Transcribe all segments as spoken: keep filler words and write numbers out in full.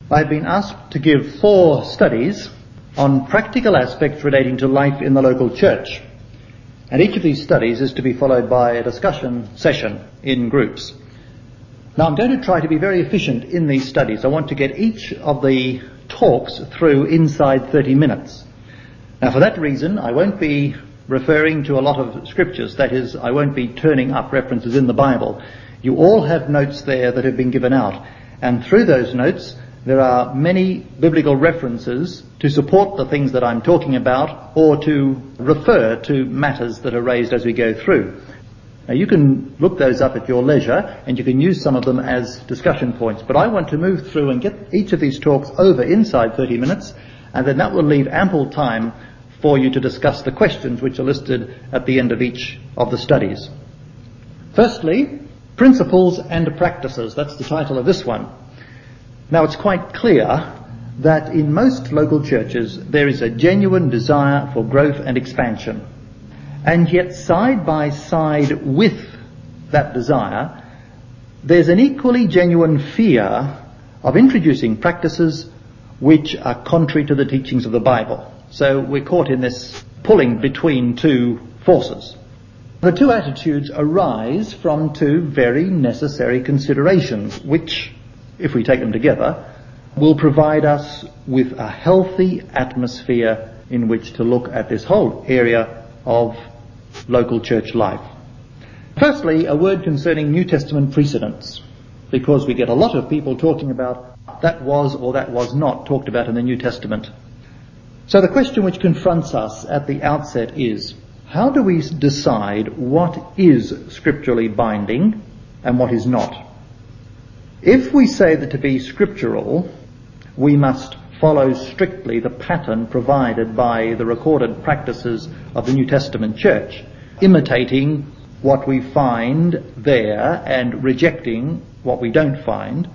I've been asked to give four studies on practical aspects relating to life in the local church. And each of these studies is to be followed by a discussion session in groups. Now I'm going to try to be very efficient in these studies. I want to get each of the talks through inside thirty minutes. Now for that reason I won't be referring to a lot of scriptures. That is, I won't be turning up references in the Bible. You all have notes there that have been given out. And through those notes there are many biblical references to support the things that I'm talking about or to refer to matters that are raised as we go through. Now you can look those up at your leisure and you can use some of them as discussion points, but I want to move through and get each of these talks over inside thirty minutes, and then that will leave ample time for you to discuss the questions which are listed at the end of each of the studies. Firstly, Principles and Practices. That's the title of this one. Now it's quite clear that in most local churches there is a genuine desire for growth and expansion. And yet side by side with that desire, there's an equally genuine fear of introducing practices which are contrary to the teachings of the Bible. So we're caught in this pulling between two forces. The two attitudes arise from two very necessary considerations, which, if we take them together, will provide us with a healthy atmosphere in which to look at this whole area of local church life. Firstly, a word concerning New Testament precedents, because we get a lot of people talking about that was or that was not talked about in the New Testament. So the question which confronts us at the outset is, how do we decide what is scripturally binding and what is not? If we say that to be scriptural, we must follow strictly the pattern provided by the recorded practices of the New Testament church, imitating what we find there and rejecting what we don't find.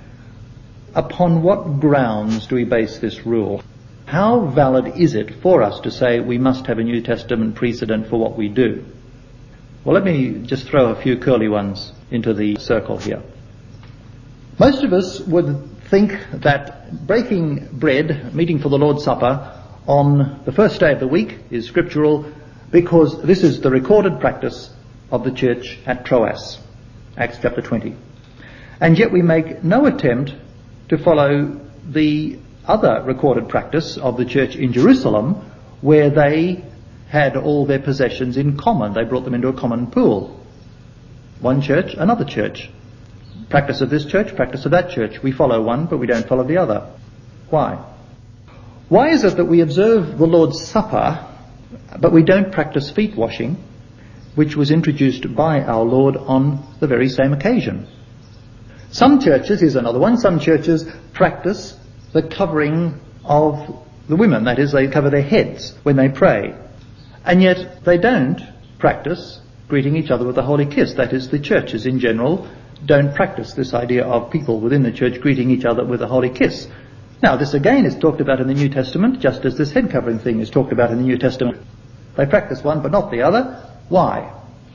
Upon what grounds do we base this rule? How valid is it for us to say we must have a New Testament precedent for what we do? Well, let me just throw a few curly ones into the circle here. Most of us would think that breaking bread, meeting for the Lord's Supper, on the first day of the week is scriptural because this is the recorded practice of the church at Troas, Acts chapter twenty. And yet we make no attempt to follow the other recorded practice of the church in Jerusalem, where they had all their possessions in common. They brought them into a common pool. One church, another church. Practice of this church, practice of that church. We follow one, but we don't follow the other. Why? Why is it that we observe the Lord's Supper, but we don't practice feet washing, which was introduced by our Lord on the very same occasion? Some churches, here's another one, some churches practice the covering of the women. That is, they cover their heads when they pray. And yet they don't practice greeting each other with a holy kiss. That is, the churches in general don't practice this idea of people within the church greeting each other with a holy kiss. Now, this again is talked about in the New Testament, just as this head covering thing is talked about in the New Testament. They practice one but not the other. Why?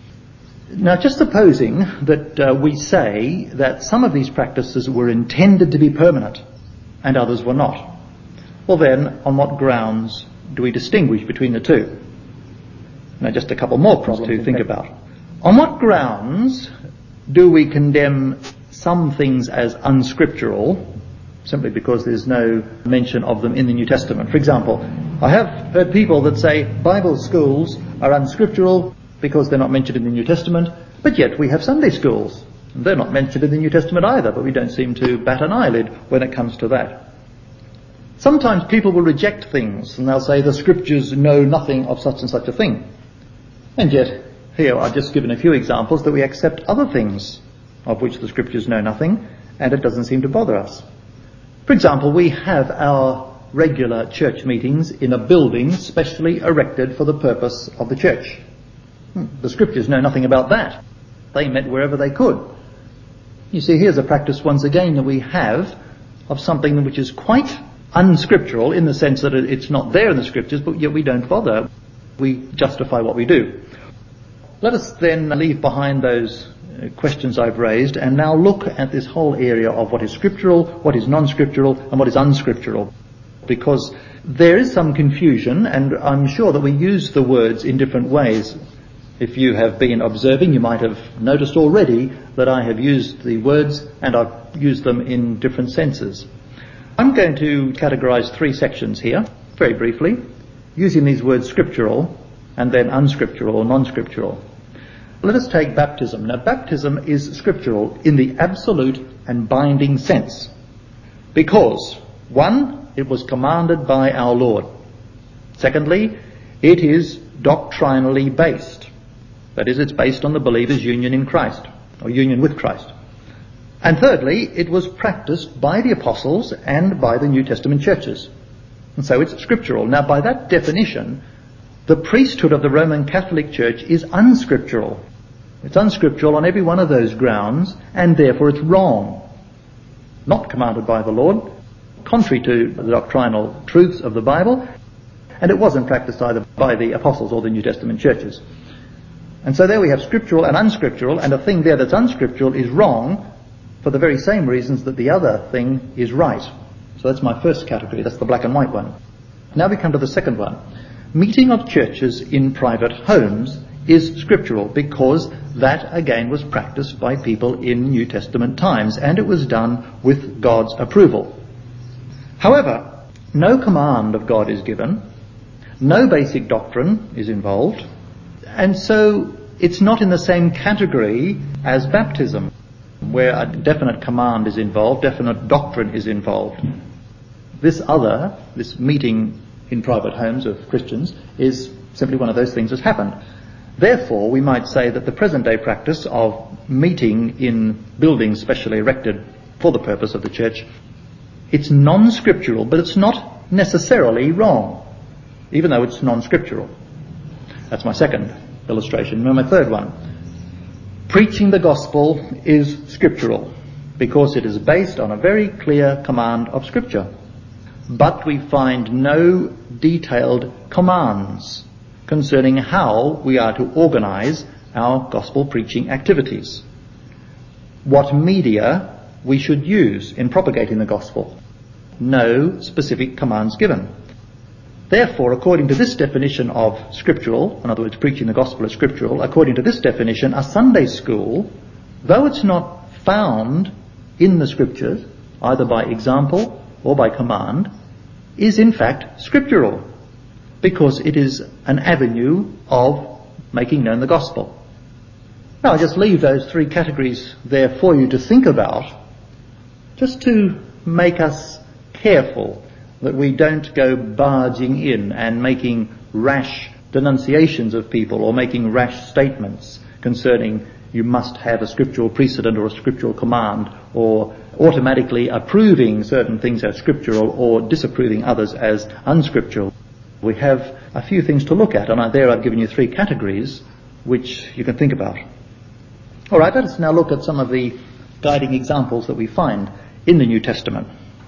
Now, just supposing that uh, we say that some of these practices were intended to be permanent and others were not. Well then, on what grounds do we distinguish between the two? Now, just a couple more problems to think about. On what grounds do we condemn some things as unscriptural, simply because there's no mention of them in the New Testament? For example, I have heard people that say Bible schools are unscriptural because they're not mentioned in the New Testament, but yet we have Sunday schools. They're not mentioned in the New Testament either, but we don't seem to bat an eyelid when it comes to that. Sometimes people will reject things and they'll say the scriptures know nothing of such and such a thing. And yet, here I've just given a few examples that we accept other things of which the scriptures know nothing, and it doesn't seem to bother us. For example, we have our regular church meetings in a building specially erected for the purpose of the church. The scriptures know nothing about that. They met wherever they could. You see, here's a practice once again that we have of something which is quite unscriptural in the sense that it's not there in the scriptures, but yet we don't bother. We justify what we do. Let us then leave behind those uh, questions I've raised and now look at this whole area of what is scriptural, what is non-scriptural, and what is unscriptural. Because there is some confusion, and I'm sure that we use the words in different ways. If you have been observing, you might have noticed already that I have used the words and I've used them in different senses. I'm going to categorize three sections here, very briefly, using these words scriptural and then unscriptural or non-scriptural. Let us take baptism. Now, baptism is scriptural in the absolute and binding sense. Because, one, it was commanded by our Lord. Secondly, it is doctrinally based. That is, it's based on the believer's union in Christ, or union with Christ. And thirdly, it was practiced by the apostles and by the New Testament churches. And so it's scriptural. Now, by that definition, the priesthood of the Roman Catholic Church is unscriptural. It's unscriptural on every one of those grounds, and therefore it's wrong. Not commanded by the Lord, contrary to the doctrinal truths of the Bible, and it wasn't practiced either by the apostles or the New Testament churches. And so there we have scriptural and unscriptural, and a thing there that's unscriptural is wrong for the very same reasons that the other thing is right. So that's my first category, that's the black and white one. Now we come to the second one. Meeting of churches in private homes is scriptural because that again was practiced by people in New Testament times, and it was done with God's approval. However, no command of God is given, no basic doctrine is involved, and so it's not in the same category as baptism, where a definite command is involved, definite doctrine is involved. This other, this meeting in private homes of Christians, is simply one of those things that's happened. Therefore, we might say that the present day practice of meeting in buildings specially erected for the purpose of the church, it's non-scriptural, but it's not necessarily wrong, even though it's non-scriptural. That's my second illustration. Now my third one. Preaching the gospel is scriptural because it is based on a very clear command of Scripture. But we find no detailed commands concerning how we are to organize our gospel preaching activities. What media we should use in propagating the gospel. No specific commands given. Therefore, according to this definition of scriptural, in other words, preaching the gospel is scriptural, according to this definition, a Sunday school, though it's not found in the scriptures, either by example or by command, is in fact scriptural, because it is an avenue of making known the gospel. Now, I'll just leave those three categories there for you to think about, just to make us careful that we don't go barging in and making rash denunciations of people or making rash statements concerning you must have a scriptural precedent or a scriptural command, or automatically approving certain things as scriptural or disapproving others as unscriptural. We have a few things to look at, and there I've given you three categories which you can think about. All right, let us now look at some of the guiding examples that we find in the New Testament.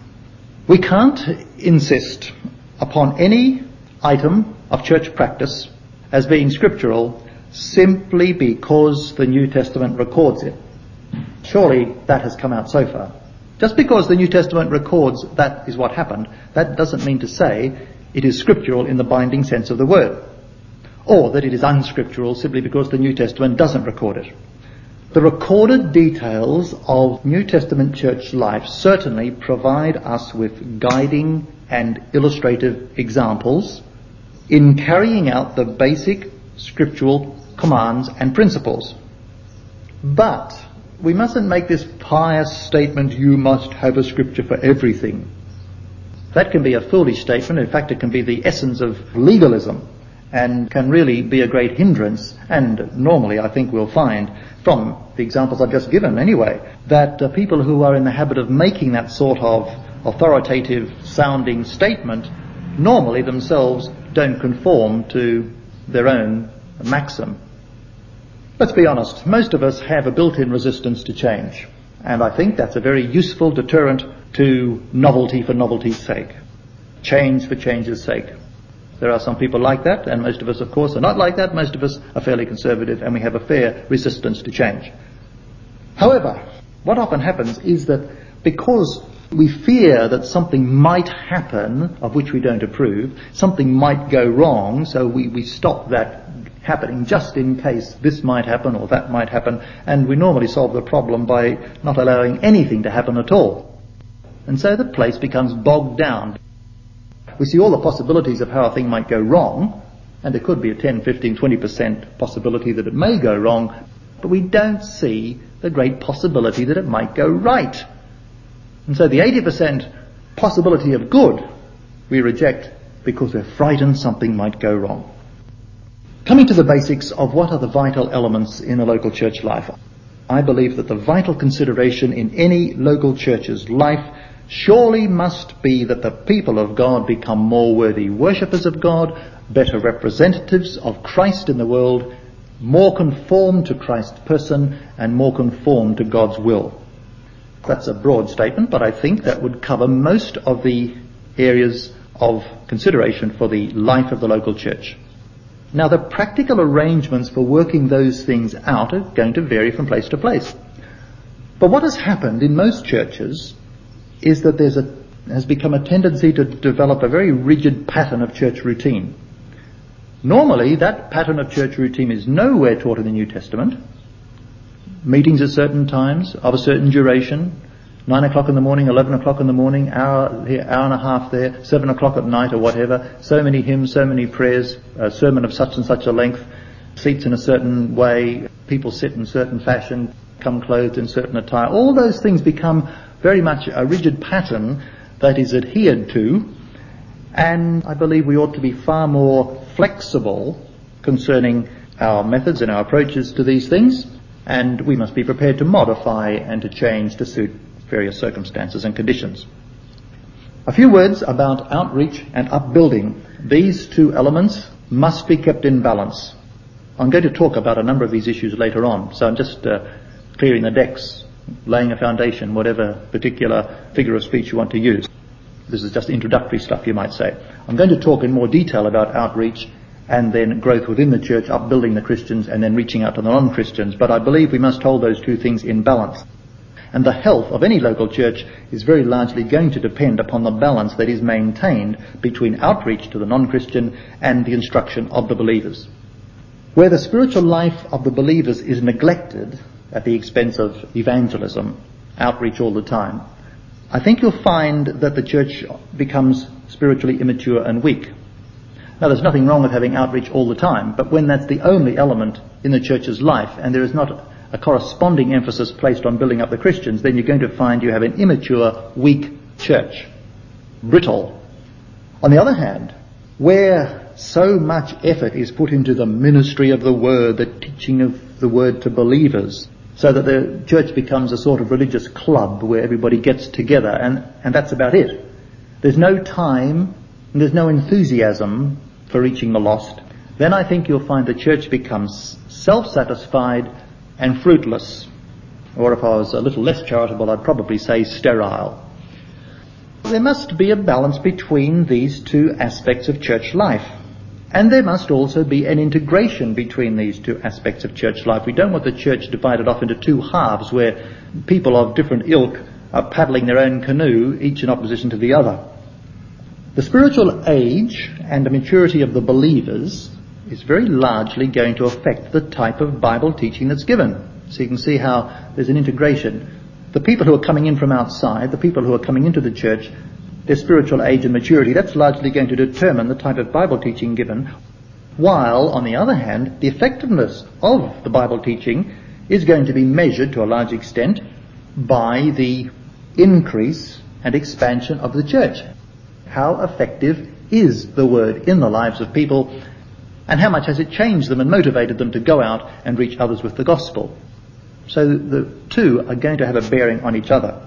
We can't insist upon any item of church practice as being scriptural simply because the New Testament records it. Surely that has come out so far. Just because the New Testament records that is what happened, that doesn't mean to say it is scriptural in the binding sense of the word, or that it is unscriptural simply because the New Testament doesn't record it. The recorded details of New Testament church life certainly provide us with guiding and illustrative examples in carrying out the basic scriptural commands and principles. But we mustn't make this pious statement, you must have a scripture for everything. That can be a foolish statement. In fact, it can be the essence of legalism and can really be a great hindrance. And normally I think we'll find from the examples I've just given anyway, that uh, people who are in the habit of making that sort of authoritative sounding statement normally themselves don't conform to their own maxim. Let's be honest, most of us have a built-in resistance to change, and I think that's a very useful deterrent to novelty for novelty's sake, change for change's sake. There are some people like that, and most of us, of course, are not like that. Most of us are fairly conservative, and we have a fair resistance to change. However, what often happens is that because we fear that something might happen of which we don't approve, something might go wrong, so we, we stop that happening just in case this might happen or that might happen, and we normally solve the problem by not allowing anything to happen at all. And so the place becomes bogged down. We see all the possibilities of how a thing might go wrong, and there could be a ten, fifteen, twenty percent possibility that it may go wrong, but we don't see the great possibility that it might go right. And so the eighty percent possibility of good we reject because we're frightened something might go wrong. Coming to the basics of what are the vital elements in a local church life, I believe that the vital consideration in any local church's life surely must be that the people of God become more worthy worshippers of God, better representatives of Christ in the world, more conformed to Christ's person, and more conformed to God's will. That's a broad statement, but I think that would cover most of the areas of consideration for the life of the local church. Now, the practical arrangements for working those things out are going to vary from place to place. But what has happened in most churches is that there's a has become a tendency to develop a very rigid pattern of church routine. Normally, that pattern of church routine is nowhere taught in the New Testament. Meetings at certain times, of a certain duration, nine o'clock in the morning, eleven o'clock in the morning, hour here, hour and a half there, seven o'clock at night or whatever, so many hymns, so many prayers, a sermon of such and such a length, seats in a certain way, people sit in certain fashion, come clothed in certain attire. All those things become very much a rigid pattern that is adhered to, and I believe we ought to be far more flexible concerning our methods and our approaches to these things, and we must be prepared to modify and to change to suit various circumstances and conditions. A few words about outreach and upbuilding. These two elements must be kept in balance. I'm going to talk about a number of these issues later on, so I'm just uh, clearing the decks, laying a foundation, whatever particular figure of speech you want to use. This is just introductory stuff, you might say. I'm going to talk in more detail about outreach and then growth within the church, upbuilding the Christians, and then reaching out to the non-Christians. But I believe we must hold those two things in balance. And the health of any local church is very largely going to depend upon the balance that is maintained between outreach to the non-Christian and the instruction of the believers. Where the spiritual life of the believers is neglected at the expense of evangelism, outreach all the time, I think you'll find that the church becomes spiritually immature and weak. Now, there's nothing wrong with having outreach all the time, but when that's the only element in the church's life and there is not a corresponding emphasis placed on building up the Christians, then you're going to find you have an immature, weak church. Brittle. On the other hand, where so much effort is put into the ministry of the word, the teaching of the word to believers, so that the church becomes a sort of religious club where everybody gets together, and, and that's about it. There's no time and there's no enthusiasm for reaching the lost. Then I think you'll find the church becomes self-satisfied and fruitless. Or if I was a little less charitable, I'd probably say sterile. There must be a balance between these two aspects of church life. And there must also be an integration between these two aspects of church life. We don't want the church divided off into two halves where people of different ilk are paddling their own canoe, each in opposition to the other. The spiritual age and the maturity of the believers is very largely going to affect the type of Bible teaching that's given. So you can see how there's an integration. The people who are coming in from outside, the people who are coming into the church, their spiritual age and maturity, that's largely going to determine the type of Bible teaching given, while, on the other hand, the effectiveness of the Bible teaching is going to be measured to a large extent by the increase and expansion of the church. How effective is the word in the lives of people, and how much has it changed them and motivated them to go out and reach others with the gospel? So the two are going to have a bearing on each other.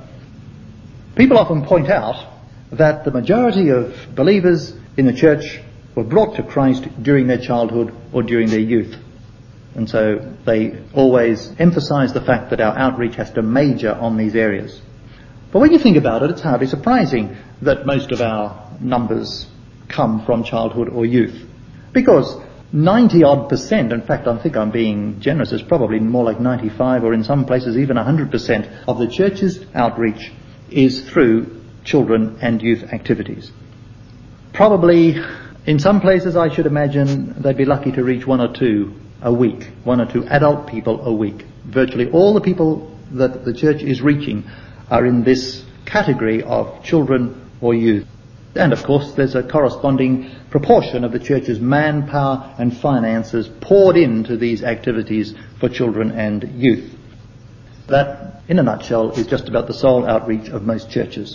People often point out that the majority of believers in the church were brought to Christ during their childhood or during their youth. And so they always emphasize the fact that our outreach has to major on these areas. But when you think about it, it's hardly surprising that most of our numbers come from childhood or youth. Because ninety odd percent, in fact I think I'm being generous, it's probably more like ninety-five or in some places even one hundred percent of the church's outreach is through children and youth activities. Probably in some places I should imagine they'd be lucky to reach one or two a week, one or two adult people a week. Virtually all the people that the church is reaching are in this category of children or youth. And of course there's a corresponding proportion of the church's manpower and finances poured into these activities for children and youth. That, in a nutshell, is just about the sole outreach of most churches.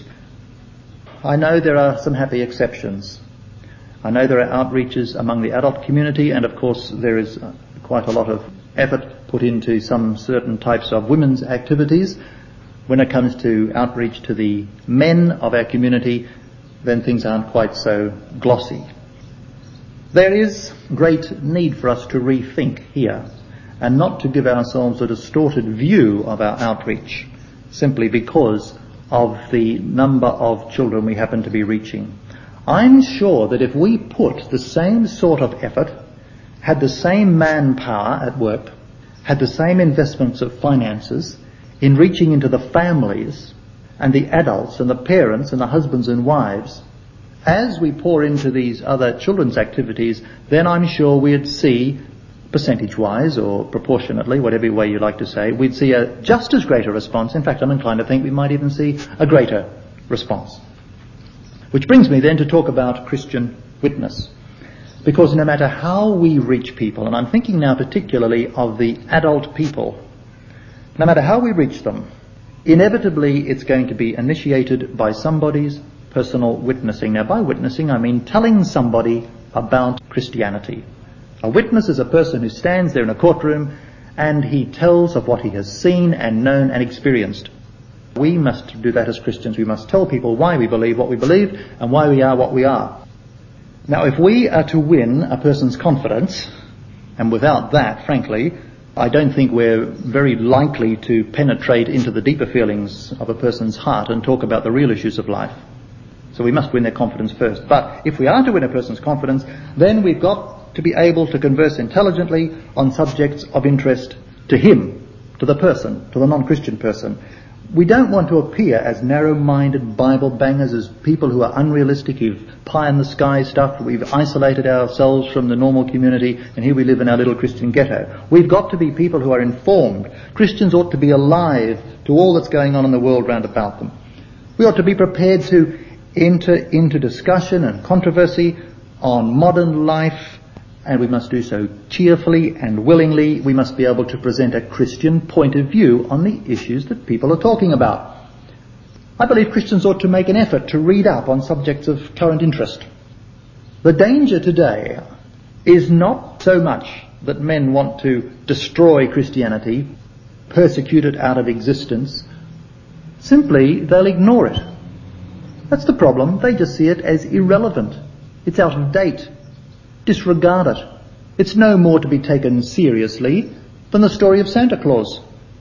I know there are some happy exceptions. I know there are outreaches among the adult community, and of course there is quite a lot of effort put into some certain types of women's activities. When it comes to outreach to the men of our community, then things aren't quite so glossy. There is great need for us to rethink here and not to give ourselves a distorted view of our outreach simply because of the number of children we happen to be reaching. I'm sure that if we put the same sort of effort, had the same manpower at work, had the same investments of finances in reaching into the families and the adults and the parents and the husbands and wives, as we pour into these other children's activities, then I'm sure we'd see, percentage-wise or proportionately, whatever way you like to say, we'd see a just as great a response. In fact, I'm inclined to think we might even see a greater response. Which brings me then to talk about Christian witness. Because no matter how we reach people, and I'm thinking now particularly of the adult people, no matter how we reach them, inevitably it's going to be initiated by somebody's personal witnessing. Now by witnessing I mean telling somebody about Christianity. A witness is a person who stands there in a courtroom and he tells of what he has seen and known and experienced. We must do that as Christians. We must tell people why we believe what we believe and why we are what we are. Now if we are to win a person's confidence, and without that, frankly, I don't think we're very likely to penetrate into the deeper feelings of a person's heart and talk about the real issues of life. So we must win their confidence first. But if we are to win a person's confidence, then we've got to be able to converse intelligently on subjects of interest to him, to the person, to the non-Christian person. We don't want to appear as narrow-minded Bible bangers, as people who are unrealistic, who've pie-in-the-sky stuff. We've isolated ourselves from the normal community, and here we live in our little Christian ghetto. We've got to be people who are informed. Christians ought to be alive to all that's going on in the world round about them. We ought to be prepared to enter into discussion and controversy on modern life, and we must do so cheerfully and willingly. We must be able to present a Christian point of view on the issues that people are talking about. I believe Christians ought to make an effort to read up on subjects of current interest. The danger today is not so much that men want to destroy Christianity, persecute it out of existence. Simply, they'll ignore it. That's the problem. They just see it as irrelevant. It's out of date. Disregard it. It's no more to be taken seriously than the story of Santa Claus.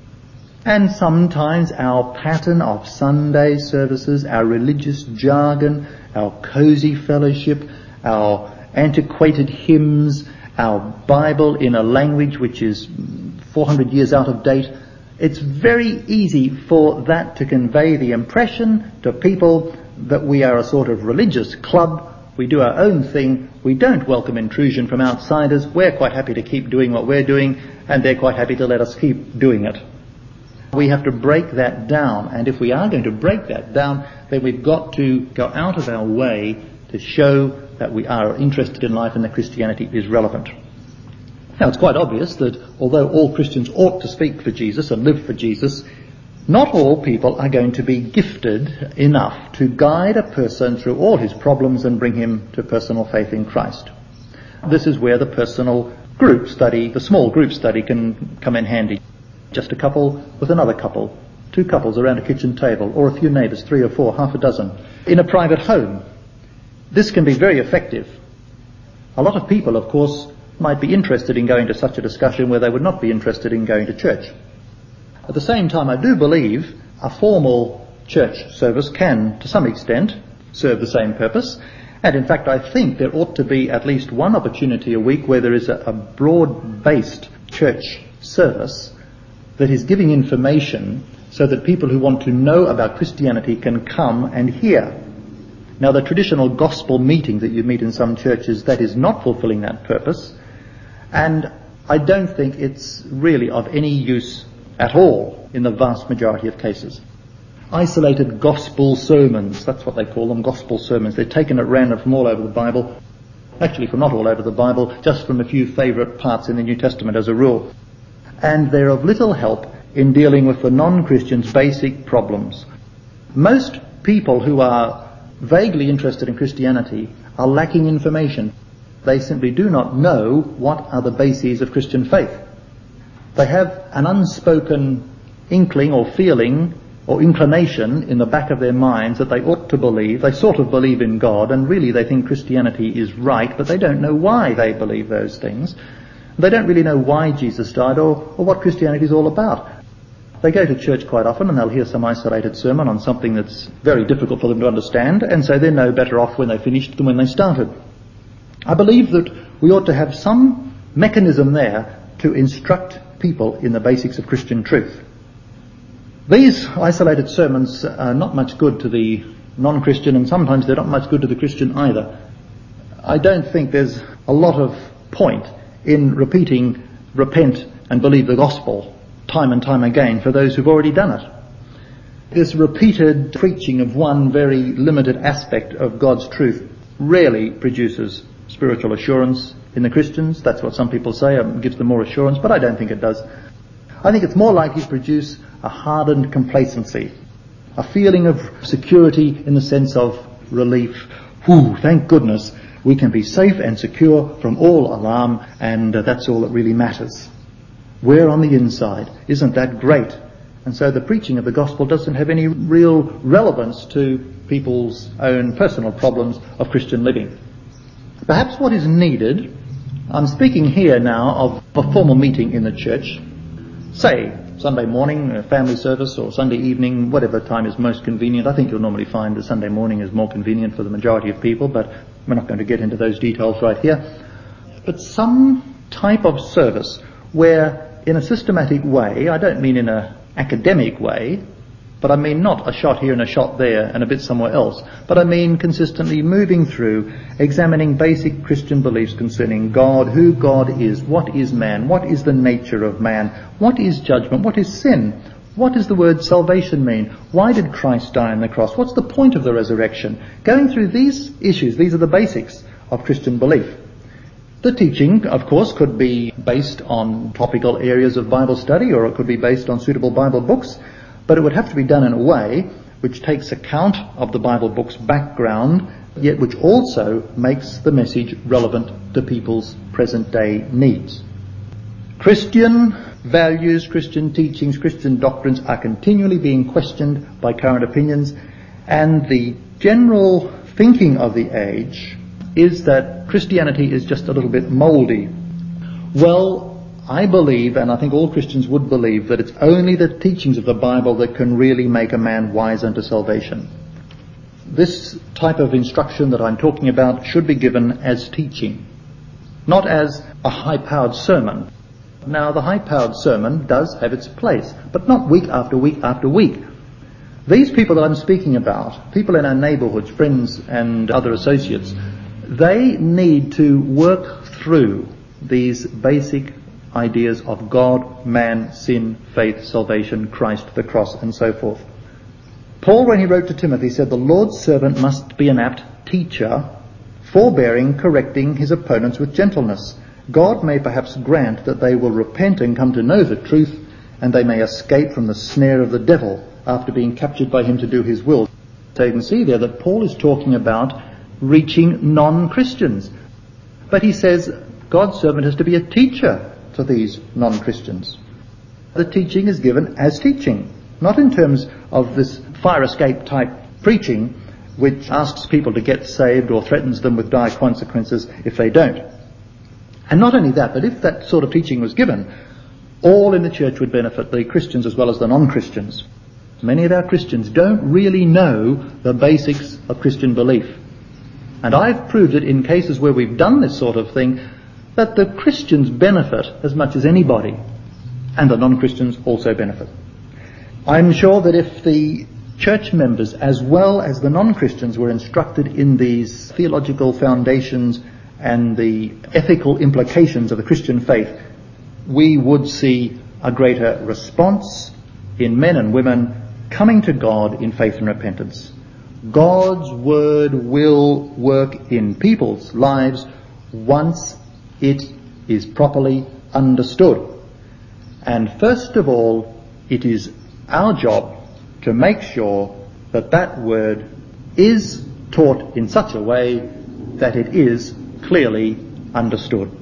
And sometimes our pattern of Sunday services, our religious jargon, our cosy fellowship, our antiquated hymns, our Bible in a language which is four hundred years out of date, it's very easy for that to convey the impression to people that we are a sort of religious club. We do our own thing. We don't welcome intrusion from outsiders. We're quite happy to keep doing what we're doing, and they're quite happy to let us keep doing it. We have to break that down, and if we are going to break that down, then we've got to go out of our way to show that we are interested in life and that Christianity is relevant. Now, it's quite obvious that although all Christians ought to speak for Jesus and live for Jesus, not all people are going to be gifted enough to guide a person through all his problems and bring him to personal faith in Christ. This is where the personal group study, the small group study, can come in handy. Just a couple with another couple, two couples around a kitchen table, or a few neighbours, three or four, half a dozen, in a private home. This can be very effective. A lot of people, of course, might be interested in going to such a discussion where they would not be interested in going to church. At the same time, I do believe a formal church service can, to some extent, serve the same purpose, And in fact, I think there ought to be at least one opportunity a week where there is a, a broad-based church service that is giving information so that people who want to know about Christianity can come and hear. Now, the traditional gospel meeting that you meet in some churches, that is not fulfilling that purpose, and I don't think it's really of any use at all in the vast majority of cases. Isolated gospel sermons, that's what they call them, gospel sermons. They're taken at random from all over the Bible, actually from not all over the Bible, just from a few favourite parts in the New Testament as a rule. And they're of little help in dealing with the non-Christians' basic problems. Most people who are vaguely interested in Christianity are lacking information. They simply do not know what are the bases of Christian faith. They have an unspoken inkling or feeling or inclination in the back of their minds that they ought to believe. They sort of believe in God, and really they think Christianity is right, but they don't know why they believe those things. They don't really know why Jesus died or, or what Christianity is all about. They go to church quite often and they'll hear some isolated sermon on something that's very difficult for them to understand, and so they're no better off when they finished than when they started. I believe that we ought to have some mechanism there to instruct people in the basics of Christian truth. These isolated sermons are not much good to the non-Christian, and sometimes they're not much good to the Christian either. I don't think there's a lot of point in repeating repent and believe the gospel time and time again for those who've already done it. This repeated preaching of one very limited aspect of God's truth rarely produces spiritual assurance in the Christians. That's what some people say, it gives them more assurance, but I don't think it does. I think it's more likely to produce a hardened complacency, a feeling of security in the sense of relief. Whew, thank goodness we can be safe and secure from all alarm, and uh, that's all that really matters. We're on the inside. Isn't that great? And so the preaching of the gospel doesn't have any real relevance to people's own personal problems of Christian living. Perhaps what is needed, I'm speaking here now of a formal meeting in the church, say Sunday morning, a family service, or Sunday evening, whatever time is most convenient. I think you'll normally find that Sunday morning is more convenient for the majority of people, but we're not going to get into those details right here. But some type of service where, in a systematic way, I don't mean in an academic way, but I mean not a shot here and a shot there and a bit somewhere else, but I mean consistently moving through, examining basic Christian beliefs concerning God, who God is, what is man, what is the nature of man, what is judgment, what is sin, what does the word salvation mean, why did Christ die on the cross, what's the point of the resurrection. Going through these issues, these are the basics of Christian belief. The teaching, of course, could be based on topical areas of Bible study, or it could be based on suitable Bible books, but it would have to be done in a way which takes account of the Bible book's background, yet which also makes the message relevant to people's present-day needs. Christian values, Christian teachings, Christian doctrines are continually being questioned by current opinions, and the general thinking of the age is that Christianity is just a little bit mouldy. Well, I believe, and I think all Christians would believe, that it's only the teachings of the Bible that can really make a man wise unto salvation. This type of instruction that I'm talking about should be given as teaching, not as a high-powered sermon. Now, the high-powered sermon does have its place, but not week after week after week. These people that I'm speaking about, people in our neighbourhoods, friends and other associates, they need to work through these basic ideas of God, man, sin, faith, salvation, Christ, the cross, and so forth. Paul, when he wrote to Timothy, said the Lord's servant must be an apt teacher, forbearing, correcting his opponents with gentleness. God may perhaps grant that they will repent and come to know the truth, and they may escape from the snare of the devil after being captured by him to do his will. So you can see there that Paul is talking about reaching non-Christians. But he says God's servant has to be a teacher to these non-Christians. The teaching is given as teaching, not in terms of this fire escape type preaching which asks people to get saved or threatens them with dire consequences if they don't. And not only that, but if that sort of teaching was given, all in the church would benefit, the Christians as well as the non-Christians. Many of our Christians don't really know the basics of Christian belief. And I've proved it in cases where we've done this sort of thing, that the Christians benefit as much as anybody, and the non-Christians also benefit. I'm sure that if the church members, as well as the non-Christians, were instructed in these theological foundations and the ethical implications of the Christian faith, we would see a greater response in men and women coming to God in faith and repentance. God's word will work in people's lives once it is properly understood. And first of all, it is our job to make sure that that word is taught in such a way that it is clearly understood.